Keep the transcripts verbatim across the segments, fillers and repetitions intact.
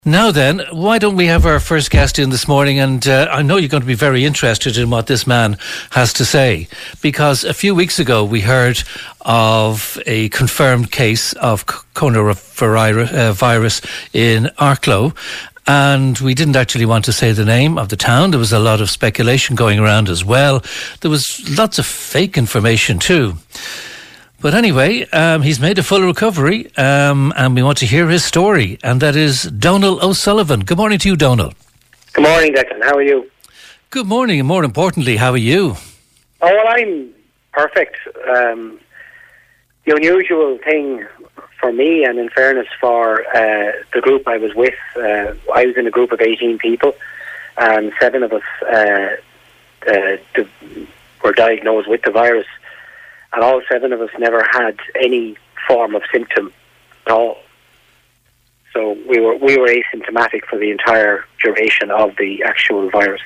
Now then, why don't we have our first guest in this morning? And uh, I know you're going to be very interested in what this man has to say, because a few weeks ago we heard of a confirmed case of coronavirus in Arklow, and we didn't actually want to say the name of the town. There was a lot of speculation going around as well. There was lots of fake information too. But anyway, um, he's made a full recovery, um, and we want to hear his story, and that is Donal O'Sullivan. Good morning to you, Donal. Good morning, Declan. How are you? Good morning, and more importantly, how are you? Oh, well, I'm perfect. Um, the unusual thing for me, and in fairness for uh, the group I was with, uh, I was in a group of eighteen people, and seven of us uh, uh, were diagnosed with the virus. And all seven of us never had any form of symptom at all. So we were we were asymptomatic for the entire duration of the actual virus.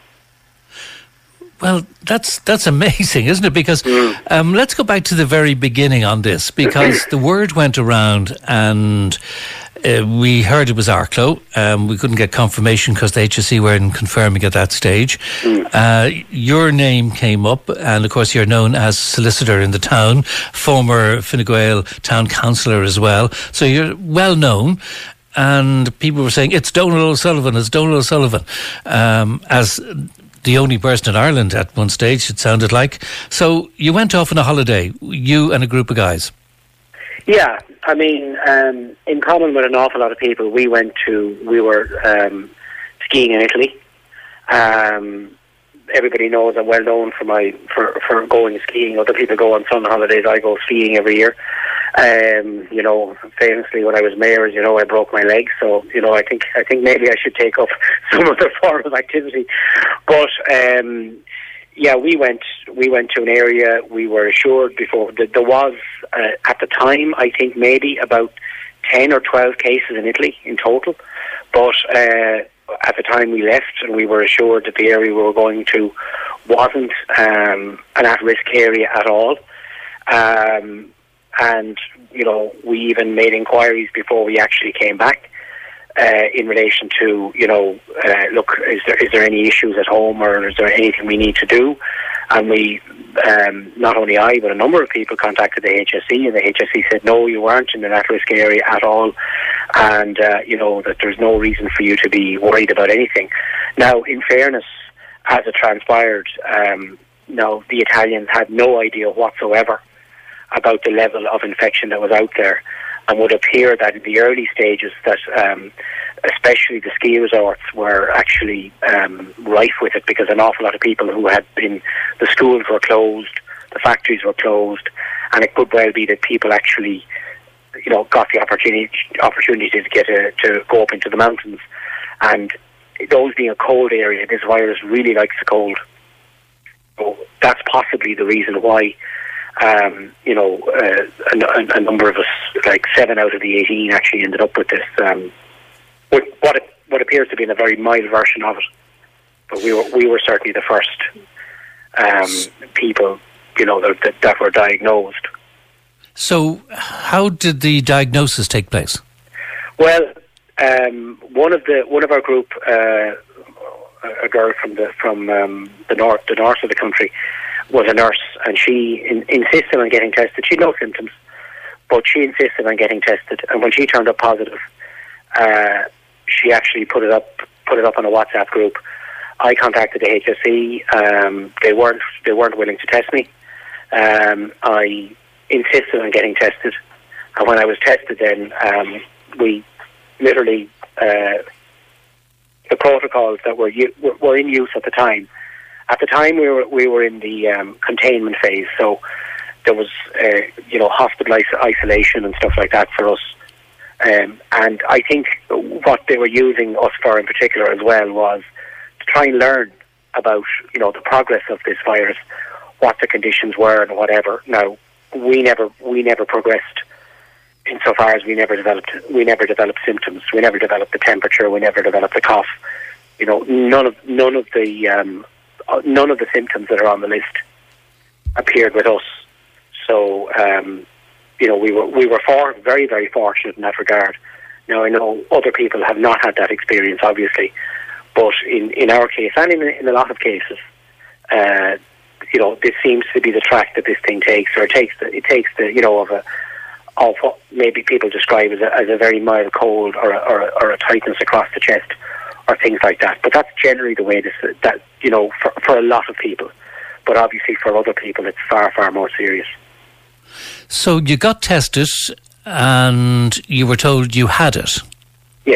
Well, that's that's amazing, isn't it? Because mm. um, let's go back to the very beginning on this, because the word went around and uh, we heard it was Arklow. Um, we couldn't get confirmation because the H S E weren't confirming at that stage. Mm. Uh, your name came up, and of course you're known as solicitor in the town, former Fine Gael town councillor as well. So you're well known. And people were saying, it's Donal O'Sullivan, it's Donal O'Sullivan, um, as the only person in Ireland at one stage, it sounded like. So you went off on a holiday, you and a group of guys. Yeah, I mean, um, in common with an awful lot of people, we went to, we were um, skiing in Italy. Um, everybody knows I'm well known for my for, for going skiing. Other people go on sun holidays, I go skiing every year. Um, you know, famously when I was mayor, as you know, I broke my leg. So, you know, I think I think maybe I should take up some other form of activity. But um, yeah, we went we went to an area. We were assured before that there was uh, at the time, I think maybe about ten or twelve cases in Italy in total. But uh, at the time we left, and we were assured that the area we were going to wasn't um, an at-risk area at all. Um, And, you know, we even made inquiries before we actually came back uh, in relation to, you know, uh, look, is there is there any issues at home, or is there anything we need to do? And we, um, not only I, but a number of people contacted the H S E, and the H S E said, no, you weren't in an at-risk area at all, and, uh, you know, that there's no reason for you to be worried about anything. Now, in fairness, as it transpired, um, no, the Italians had no idea whatsoever about the level of infection that was out there, and would appear that in the early stages that um, especially the ski resorts were actually um, rife with it, because an awful lot of people who had been, the schools were closed, the factories were closed, and it could well be that people actually, you know, got the opportunity opportunity to get a, to go up into the mountains, and those being a cold area, this virus really likes the cold. So that's possibly the reason why. Um, you know, uh, a, a number of us, like seven out of the eighteen, actually ended up with this, um, with what it, what appears to be a very mild version of it. But we were we were certainly the first um, people, you know, that, that, that were diagnosed. So, how did the diagnosis take place? Well, um, one of the one of our group, uh, a girl from the from um, the north the north of the country, was a nurse, and she in, insisted on getting tested. She had no symptoms, but she insisted on getting tested. And when she turned up positive, uh, she actually put it up put it up on a WhatsApp group. I contacted the H S E. Um, they weren't they weren't willing to test me. Um, I insisted on getting tested, and when I was tested, then um, we literally uh, the protocols that were u- were in use at the time. At the time, we were we were in the um, containment phase, so there was uh, you know hospital is- isolation and stuff like that for us. Um, and I think what they were using us for in particular as well was to try and learn about you know the progress of this virus, what the conditions were and whatever. Now we never we never progressed insofar as we never developed we never developed symptoms. We never developed the temperature. We never developed the cough. You know, none of none of the um, none of the symptoms that are on the list appeared with us. So, um, you know, we were we were for, very, very fortunate in that regard Now, I know other people have not had that experience, obviously, but in, in our case, and in, in a lot of cases, uh, you know, this seems to be the track that this thing takes, or it takes the, it takes the, you know, of a, of what maybe people describe as a, as a very mild cold, or a, or, a, or a tightness across the chest, or things like that. But that's generally the way this, that, you know, for, for a lot of people. But obviously for other people, it's far, far more serious. So you got tested and you were told you had it? Yes.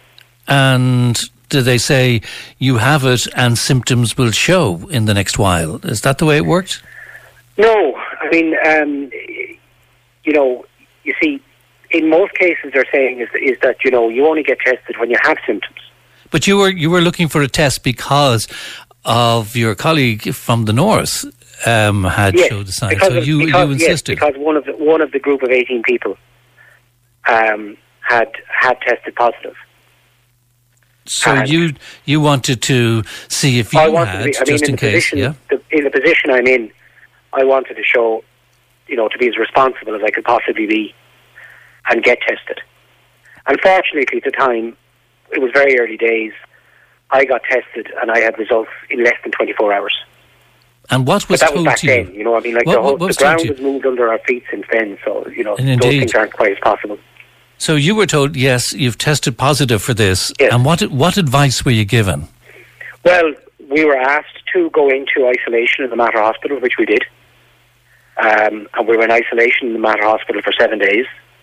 And did they say you have it and symptoms will show in the next while? Is that the way it worked? No. I mean, um, you know, you see, in most cases they're saying is, is that, you know, you only get tested when you have symptoms. But you were you were looking for a test because of your colleague from the north um, had yes, showed the signs. Because so of, you, because, you insisted. Yes, because one of the, one of the group of eighteen people um, had had tested positive. So and you you wanted to see if you I wanted had, to be, I just mean, in, in the case, position, yeah? the, in the position I'm in, I wanted to show, you know, to be as responsible as I could possibly be and get tested. Unfortunately, at the time, it was very early days. I got tested and I had results in less than twenty-four hours. And what was but that told was back to you? then, you know, I mean, like what, the, whole, what the ground has moved under our feet since then, so, you know, and those indeed. things aren't quite as possible. So you were told, yes, you've tested positive for this. Yes. And what what advice were you given? Well, we were asked to go into isolation in the Mater Hospital, which we did. Um, and we were in isolation in the Mater Hospital for seven days.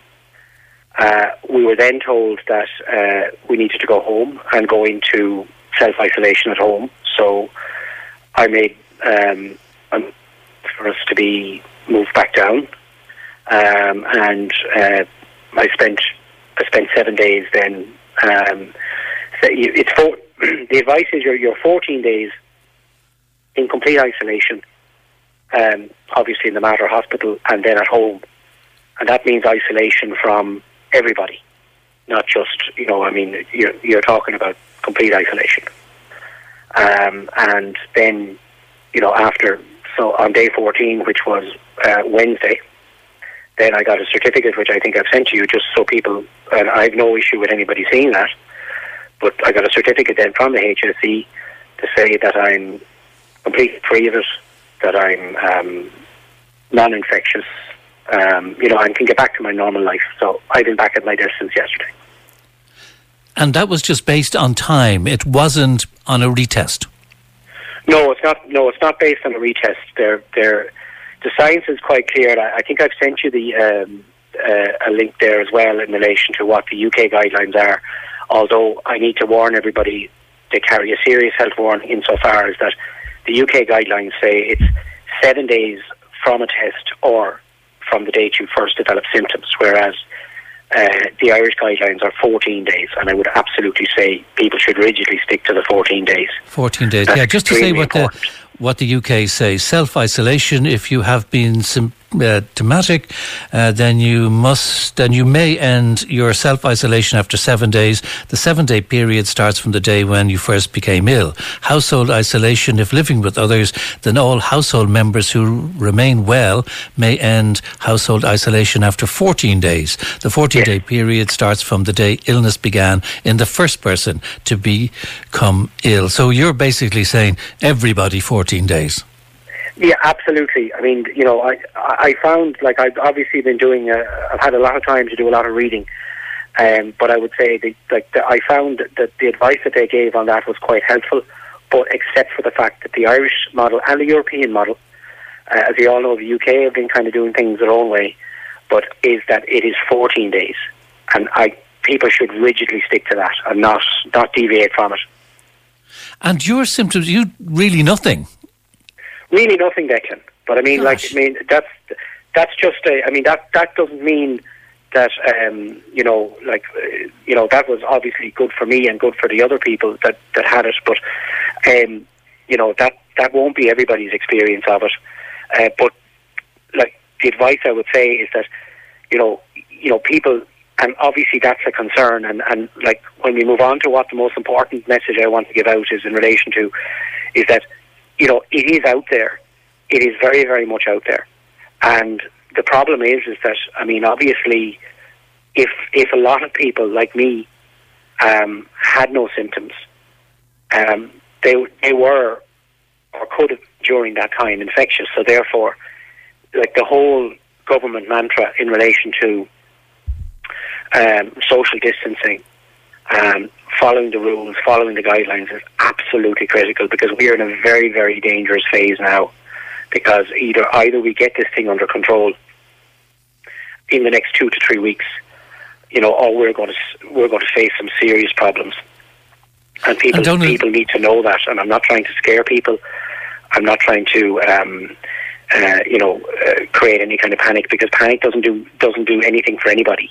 Uh, we were then told that uh, we needed to go home and go into self-isolation at home. So I made um, um, for us to be moved back down, um, and uh, I spent I spent seven days then. Um, so you, it's four, the advice is you're, you're fourteen days in complete isolation, um, obviously in the Mater Hospital, and then at home, and that means isolation from everybody, not just, you know, I mean, you're, you're talking about complete isolation. Um, and then, you know, after, so on day fourteen, which was uh, Wednesday, then I got a certificate, which I think I've sent to you, just so people, and I have no issue with anybody seeing that, but I got a certificate then from the H S E to say that I'm completely free of it, that I'm um, non-infectious, Um, you know, and can get back to my normal life. So I've been back at my desk since yesterday. And that was just based on time. It wasn't on a retest. No, it's not. No, it's not based on a retest. They're, they're, the science is quite clear. I, I think I've sent you the um, uh, a link there as well in relation to what the U K guidelines are. Although I need to warn everybody, they carry a serious health warning insofar as that the U K guidelines say it's seven days from a test or from the date you first develop symptoms, whereas uh, the Irish guidelines are fourteen days, and I would absolutely say people should rigidly stick to the fourteen days. fourteen days, That's yeah. Just to say what the, important. what the U K says, self-isolation, if you have been symptomatic, uh, then you must, then you may end your self-isolation after seven days. The seven-day period starts from the day when you first became ill. Household isolation, if living with others, then all household members who remain well may end household isolation after fourteen days. The fourteen-day yes. period starts from the day illness began in the first person to become ill. So you're basically saying everybody fourteen days. Yeah, absolutely. I mean, you know, I I found, like, I've obviously been doing, uh, I've had a lot of time to do a lot of reading, um, but I would say, the, like, the, I found that the advice that they gave on that was quite helpful, but except for the fact that the Irish model and the European model, uh, as you all know, the U K have been kind of doing things their own way, but is that it is fourteen days, and I people should rigidly stick to that and not, not deviate from it. And your symptoms, you really nothing? Really nothing, Declan. But I mean, Gosh. like, I mean, that's that's just a. I mean, that that doesn't mean that um, you know, like, uh, you know, that was obviously good for me and good for the other people that, that had it. But um, you know, that that won't be everybody's experience of it. Uh, but like, the advice I would say is that, you know, you know, people, and obviously that's a concern. And and like, when we move on to what the most important message I want to give out is in relation to, is that, you know, it is out there. It is very, very much out there. And the problem is, is that, I mean, obviously, if if a lot of people like me um, had no symptoms, um, they they were or could have during that time infectious. So therefore, like the whole government mantra in relation to um, social distancing, um, following the rules, following the guidelines is absolutely critical, because we are in a very, very dangerous phase now. Because either either we get this thing under control in the next two to three weeks, you know, or we're going to we're going to face some serious problems. And people and people need to know that. And I'm not trying to scare people. I'm not trying to, um, uh, you know, uh, create any kind of panic, because panic doesn't do doesn't do anything for anybody.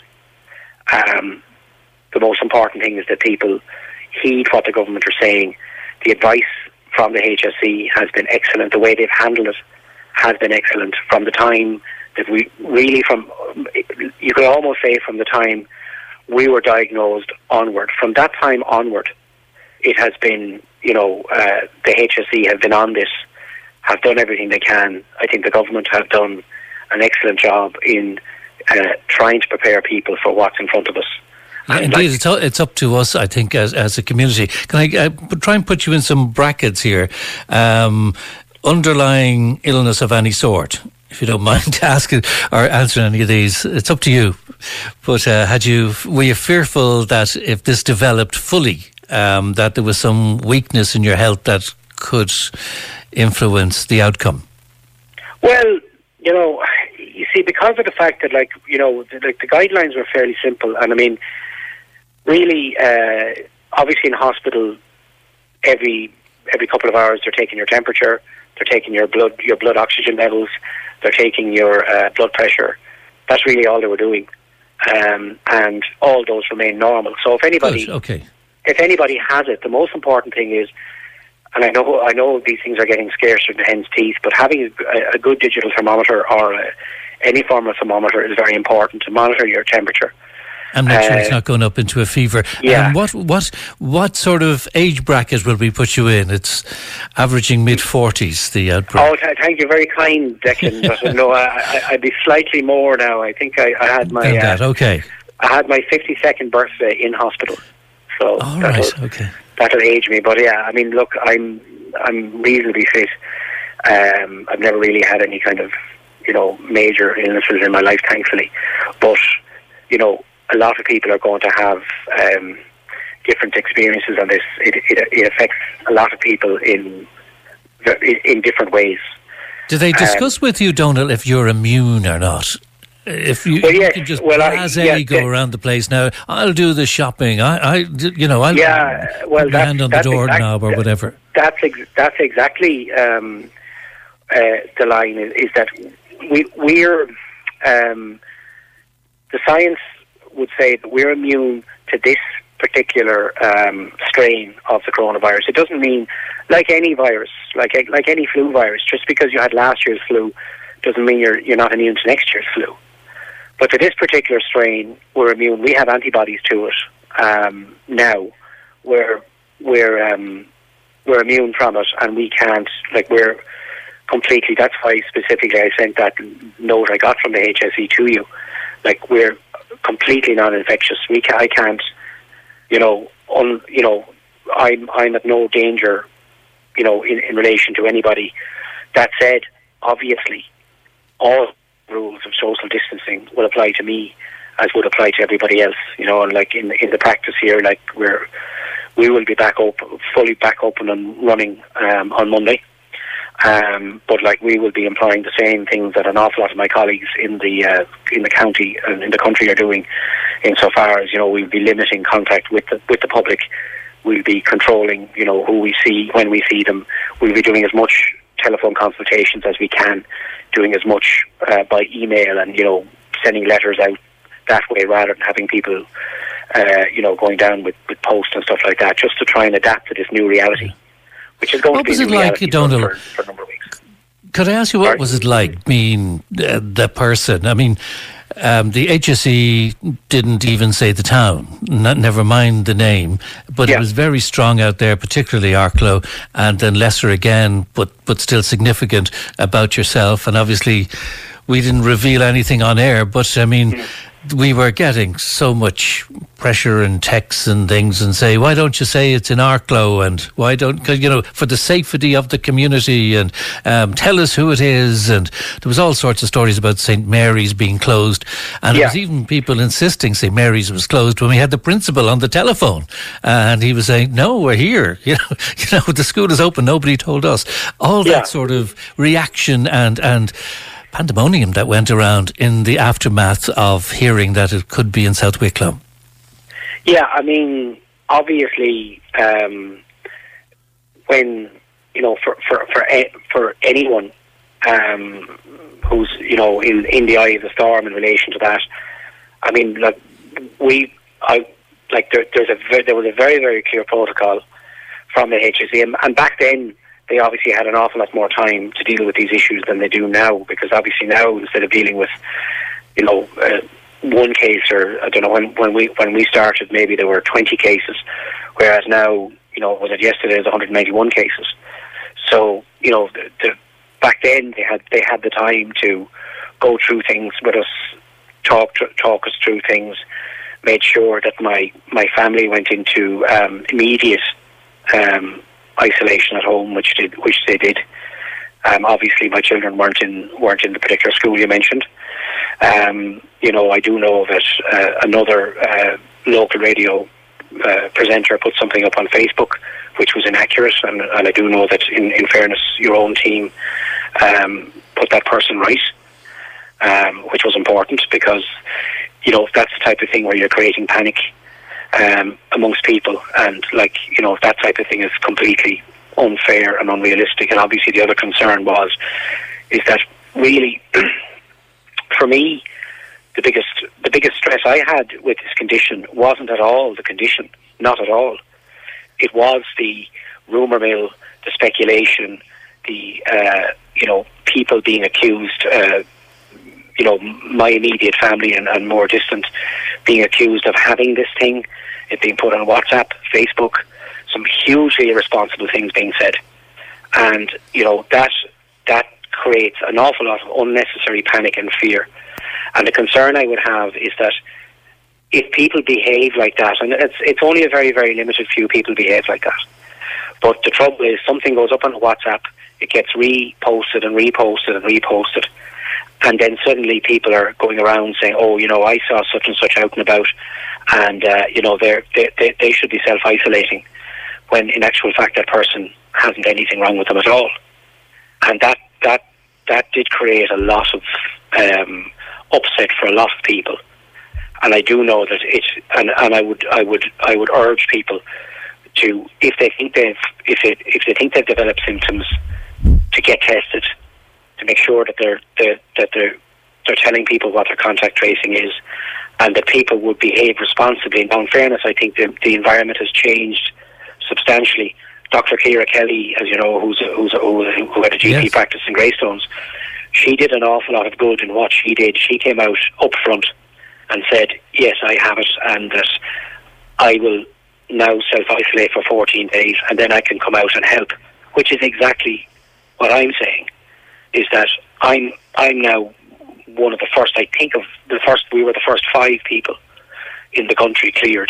Um, the most important thing is that people heed what the government are saying. The advice from the H S E has been excellent. The way they've handled it has been excellent from the time that we really from, you could almost say from the time we were diagnosed onward. From that time onward, it has been, you know, uh, the H S E have been on this, have done everything they can. I think the government have done an excellent job in uh, trying to prepare people for what's in front of us. Yeah, indeed, like, it's, it's up to us, I think, as as a community. Can I uh, try and put you in some brackets here? Um, underlying illness of any sort, if you don't mind asking or answering any of these. It's up to you. But uh, had you were you fearful that if this developed fully, um, that there was some weakness in your health that could influence the outcome? Well, you know, you see, because of the fact that, like, you know, the, like the guidelines were fairly simple, and I mean, really, uh, obviously in hospital, every every couple of hours they're taking your temperature, they're taking your blood your blood oxygen levels, they're taking your uh, blood pressure. That's really all they were doing, um, and all those remain normal. So if anybody, Good, okay. if anybody has it, the most important thing is, and I know I know these things are getting scarcer than hen's teeth, but having a, a good digital thermometer or a, any form of thermometer is very important to monitor your temperature. And make sure uh, it's not going up into a fever. Yeah. Um, what what what sort of age bracket will we put you in? It's averaging mid forties, the outbreak. Oh, th- thank you, very kind, Declan. But no, I, I, I'd be slightly more now. I think I, I had my uh, that, okay. I had my fifty-second birthday in hospital, so all that'll, right, okay. that'll age me. But yeah, I mean, look, I'm I'm reasonably fit. Um, I've never really had any kind of, you know, major illnesses in my life, thankfully. But you know, a lot of people are going to have um, different experiences on this. It, it, it affects a lot of people in in different ways. Do they discuss um, with you, Donal, if you're immune or not? If you, well, yes, you can just well, blasé yeah, go yeah. around the place now, I'll do the shopping. I, I you know, I'll yeah, well, put my hand on the doorknob or whatever. That's ex- that's exactly um, uh, the line. Is, is that we we're um, the science would say that we're immune to this particular um, strain of the coronavirus. It doesn't mean, like any virus, like like any flu virus, just because you had last year's flu doesn't mean you're you're not immune to next year's flu. But to this particular strain, we're immune. We have antibodies to it um, now. We're we're um, we're immune from it, and we can't, like, we're completely. That's why specifically I sent that note I got from the H S E to you. Like, we're completely non-infectious. We can, I can't, you know, un, you know, I'm I'm at no danger, you know, in, in relation to anybody. That said, obviously, all rules of social distancing will apply to me as would apply to everybody else. You know, and like in in the practice here, like we're we will be back open, fully back open and running um, on Monday. Um, but like we will be employing the same things that an awful lot of my colleagues in the uh, in the county and in the country are doing, insofar as, you know, we'll be limiting contact with the with the public. We'll be controlling, you know, who we see, when we see them. We'll be doing as much telephone consultations as we can, doing as much uh, by email, and, you know, sending letters out that way rather than having people, uh, you know, going down with, with post and stuff like that, just to try and adapt to this new reality. Which is going what to be was it like, Donal? For, for a number of weeks. Could I ask you, what Sorry? was it like being uh, the person? I mean, um, the H S E didn't even say the town, not, never mind the name, but yeah. It was very strong out there, particularly Arklow, and then lesser again, but, but still significant about yourself. And obviously, we didn't reveal anything on air, but I mean, mm. we were getting so much pressure and texts and things and say, why don't you say it's in Arklow, and why don't, cause, you know, for the safety of the community, and um, tell us who it is. And there was all sorts of stories about Saint Mary's being closed, and yeah. there was even people insisting Saint Mary's was closed when we had the principal on the telephone, and he was saying, no, we're here. You know, you know, the school is open. Nobody told us. All yeah. that sort of reaction and and. pandemonium that went around in the aftermath of hearing that it could be in South Wicklow. Yeah, I mean, obviously, um, when, you know, for for for, for anyone um, who's, you know, in, in the eye of the storm in relation to that, I mean, like, we, I, like, there, there's a ve- there was a very, very clear protocol from the H S E, and back then, they obviously had an awful lot more time to deal with these issues than they do now, because obviously now, instead of dealing with, you know, uh, one case, or I don't know, when, when we when we started, maybe there were twenty cases, whereas now, you know, was it yesterday, there was one hundred ninety-one cases. So, you know, the, the, back then they had they had the time to go through things with us, talk talk us through things, made sure that my, my family went into um, immediate Um, isolation at home, which did, which they did. Um, obviously, my children weren't in weren't in the particular school you mentioned. Um, you know, I do know that uh, another uh, local radio uh, presenter put something up on Facebook which was inaccurate, and, and I do know that, in, in fairness, your own team um, put that person right, um, which was important, because, you know, that's the type of thing where you're creating panic Um, amongst people, and, like, you know, that type of thing is completely unfair and unrealistic. And obviously the other concern was is that really for me the biggest the biggest stress I had with this condition wasn't at all the condition, not at all. It was the rumour mill, the speculation, the uh, you know, people being accused, uh, you know, my immediate family and, and more distant being accused of having this thing, it being put on WhatsApp, Facebook, some hugely irresponsible things being said. And, you know, that that creates an awful lot of unnecessary panic and fear. And the concern I would have is that if people behave like that, and it's it's only a very, very limited few people behave like that, but the trouble is something goes up on WhatsApp, it gets reposted and reposted and reposted, and then suddenly people are going around saying, oh, you know, I saw such and such out and about, and, uh, you know, they're, they, they, they should be self-isolating, when in actual fact that person hasn't anything wrong with them at all. And that that that did create a lot of um, upset for a lot of people. And I do know that it, and, and I would I would I would urge people to, if they think they've if it if they think they've developed symptoms, to get tested, to make sure that they're, they're that they're they're telling people what their contact tracing is, and that people would behave responsibly. Now, in fairness, I think the the environment has changed substantially. Doctor Ciara Kelly, as you know, who's a, who's a, who had a G P yes. practice in Greystones, she did an awful lot of good in what she did. She came out up front and said, yes, I have it, and that I will now self-isolate for fourteen days, and then I can come out and help, which is exactly what I'm saying, is that I'm I'm now one of the first, I think of the first, we were the first five people in the country cleared.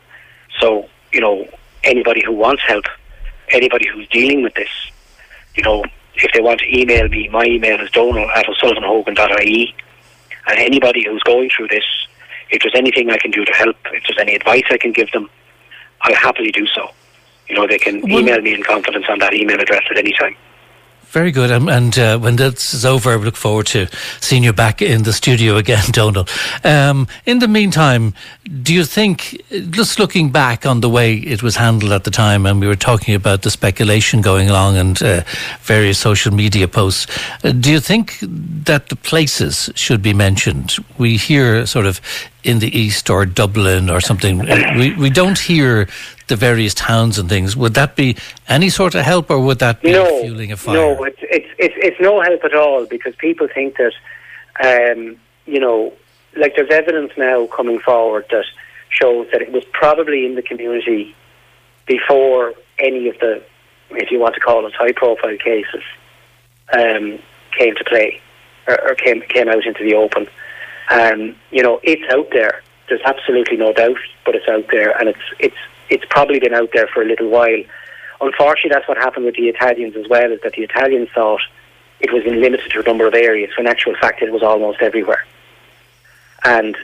So, you know, anybody who wants help, anybody who's dealing with this, you know, if they want to email me, my email is donal at o'sullivan hogan dot I E, and anybody who's going through this, if there's anything I can do to help, if there's any advice I can give them, I'll happily do so. You know, they can well, email me in confidence on that email address at any time. Very good. Um, and uh, when this is over, I look forward to seeing you back in the studio again, Donal. Um, in the meantime, do you think, just looking back on the way it was handled at the time, and we were talking about the speculation going along and uh, various social media posts, uh, do you think that the places should be mentioned? We hear sort of in the east or Dublin or something. We, we don't hear the various towns and things. Would that be any sort of help, or would that be no, fueling a fire? No, it's, it's it's it's no help at all, because people think that, um, you know, like there's evidence now coming forward that shows that it was probably in the community before any of the, if you want to call it, high-profile cases um, came to play or, or came came out into the open. Um, you know, it's out there. There's absolutely no doubt, but it's out there, and it's it's it's probably been out there for a little while. Unfortunately, that's what happened with the Italians as well, is that the Italians thought it was in limited to a number of areas, when in actual fact it was almost everywhere. And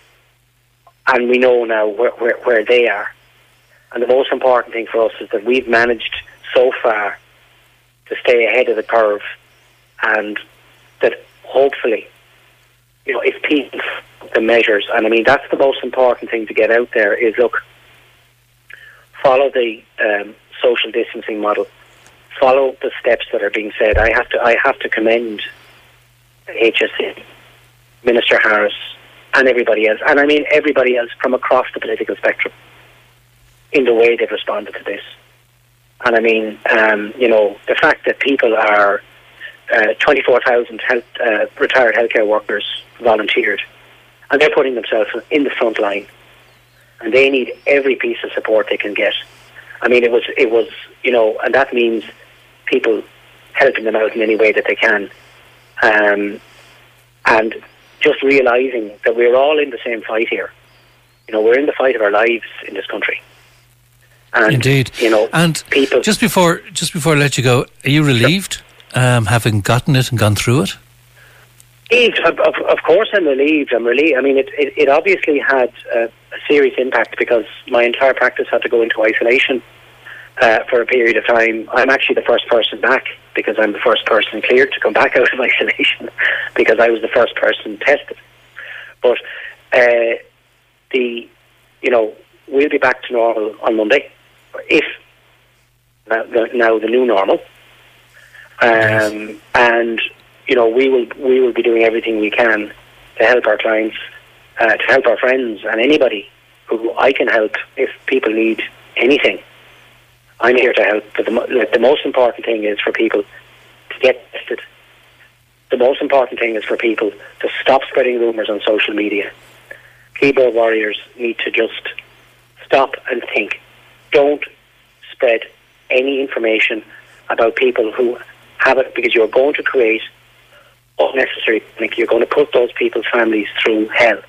and we know now where, where, where they are. And the most important thing for us is that we've managed so far to stay ahead of the curve, and that hopefully, you know, if people the measures, and I mean that's the most important thing to get out there, is look, follow the um, social distancing model, follow the steps that are being said. I have to I have to commend the H S E, Minister Harris, and everybody else, and I mean everybody else from across the political spectrum, in the way they've responded to this. And I mean, um, you know, the fact that people are uh, twenty-four thousand health, uh, retired healthcare workers volunteered, and they're putting themselves in the front line, and they need every piece of support they can get. I mean, it was, it was, you know, and that means people helping them out in any way that they can, um, and just realising that we're all in the same fight here. You know, we're in the fight of our lives in this country. And, Indeed. You know, and people. Just before, just before I let you go, are you relieved, um, having gotten it and gone through it? Relieved, of, of, of course, I'm relieved. I'm relieved. I mean, it, it, it obviously had a, a serious impact, because my entire practice had to go into isolation uh, for a period of time. I'm actually the first person back, because I'm the first person cleared to come back out of isolation, because I was the first person tested. But uh, the, you know, we'll be back to normal on Monday, if now the, now the new normal, um, yes. and you know we will we will be doing everything we can to help our clients, uh, to help our friends, and anybody who I can help if people need anything. I'm here to help. But the, like, the most important thing is for people to get tested. The most important thing is for people to stop spreading rumours on social media. Keyboard warriors need to just stop and think. Don't spread any information about people who have it, because you're going to create unnecessary panic. You're going to put those people's families through hell.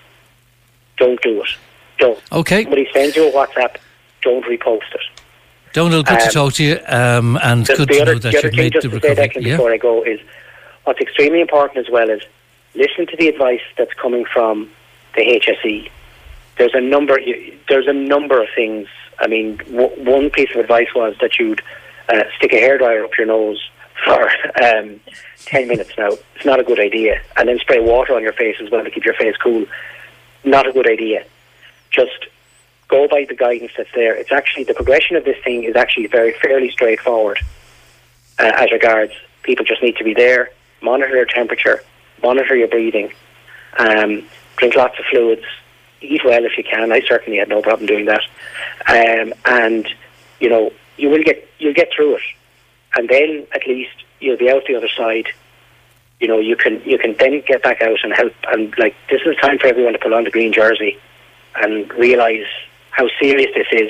Don't do it. Don't. Okay. Somebody sends you a WhatsApp, don't repost it. Donald, good um, to talk to you, um, and the, good the to other, know that the other you've thing, made just the to recovery. Say, Declan, yeah. before I go, is what's extremely important as well is listen to the advice that's coming from the H S E. There's a number. There's a number of things. I mean, w- one piece of advice was that you'd uh, stick a hairdryer up your nose for um, ten minutes. Now, it's not a good idea, and then spray water on your face as well to keep your face cool. Not a good idea. Just go by the guidance that's there. It's actually the progression of this thing is actually very fairly straightforward uh, as regards. People just need to be there, monitor their temperature, monitor your breathing, um, drink lots of fluids. Eat well if you can. I certainly had no problem doing that, um, and you know you will get you'll get through it, and then at least you'll be out the other side. You know you can you can then get back out and help. And like this is time for everyone to put on the green jersey and realise how serious this is.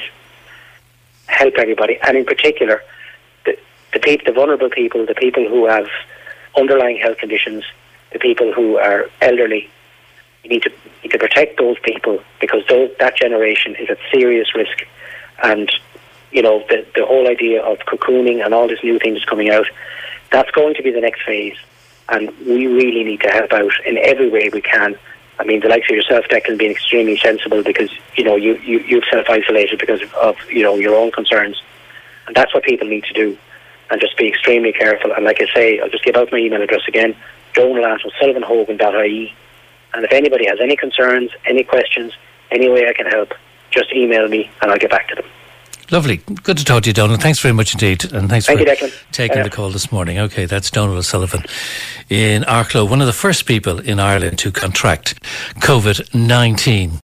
Help everybody, and in particular the the people, the vulnerable people, the people who have underlying health conditions, the people who are elderly. You need to, need to protect those people, because those, that generation is at serious risk. And, you know, the, the whole idea of cocooning and all these new things coming out, that's going to be the next phase. And we really need to help out in every way we can. I mean, the likes of yourself, Declan, being extremely sensible, because, you know, you, you, you've self-isolated because of, of, you know, your own concerns. And that's what people need to do. And just be extremely careful. And like I say, I'll just give out my email address again, donald at sullivan hogan dot I E. And if anybody has any concerns, any questions, any way I can help, just email me and I'll get back to them. Lovely. Good to talk to you, Donald. Thanks very much indeed. And thanks Thank for you, Declan. taking uh, the call this morning. Okay, that's Donald O'Sullivan in Arklow, one of the first people in Ireland to contract COVID nineteen.